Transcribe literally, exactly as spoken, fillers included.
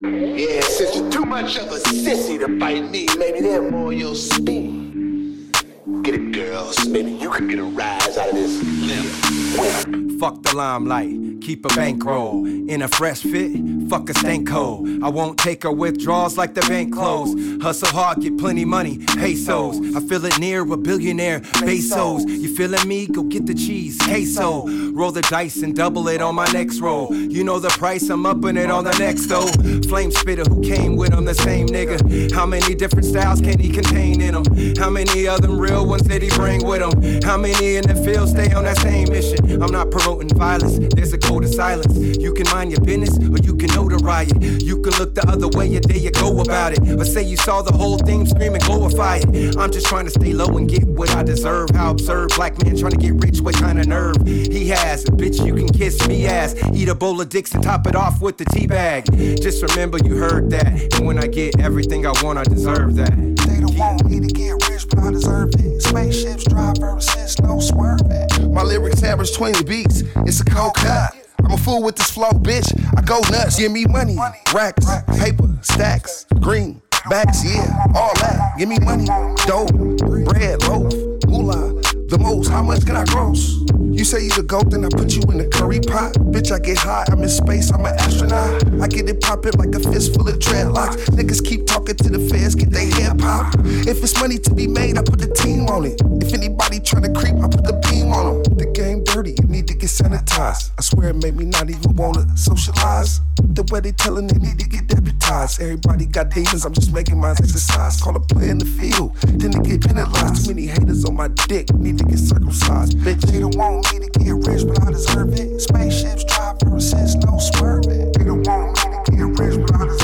Yeah, since you're too much of a sissy to fight me, maybe they're more your speed. Get it, girls. Maybe you can get a rise out of this limp. Fuck the limelight, keep a bankroll. In a fresh fit, fuck a stank hole. I won't take her withdrawals like the bank closed. Hustle hard, get plenty money, pesos. I feel it near a billionaire, pesos. You feeling me? Go get the cheese, queso. Roll the dice and double it on my next roll. You know the price, I'm upping it on the next though. Flame spitter who came with him, the same nigga. How many different styles can he contain in him? How many of them real ones did he bring with him? How many in the field stay on that same mission? I'm not promoting violence, there's a code of silence. You can mind your business or you can know the riot. You can look the other way and there you go about it. Or say you saw the whole thing, scream and glorify it. I'm just trying to stay low and get what I deserve. How absurd, black man trying to get rich, what kind of nerve he has? Bitch, you can kiss me ass. Eat a bowl of dicks and top it off with the tea bag. Just remember you heard that. And when I get everything I want, I deserve that. They don't want me to get rich, but I deserve it. Spaceships drive ever since, no swerving. My lyrics average twenty beats, it's a cold cut. I'm a fool with this flow, bitch. I go nuts, give me money. Racks, paper, stacks, green, backs, yeah, all that. Give me money, dough, bread, loaf, moolah. The most, how much can I gross? You say you the goat, then I put you in the curry pot. Bitch, I get high, I'm in space, I'm an astronaut. I get it poppin' like a fist full of dreadlocks. Niggas keep talking to the feds, get their hair pop. If it's money to be made, I put the team on it. If anybody tryna creep, I put the beam on them. The game dirty, you need to get sanitized. I swear it made me not even wanna socialize. The way they tellin' they need to get deputized. Everybody got demons, I'm just making my exercise. Call a play in the field, then they get penalized. Too many haters on my dick, need to get circumcised. Bitch, they don't want me to get rich, but I deserve it. Spaceships drive ever since, no swerving. They don't want me to get rich, but I deserve it.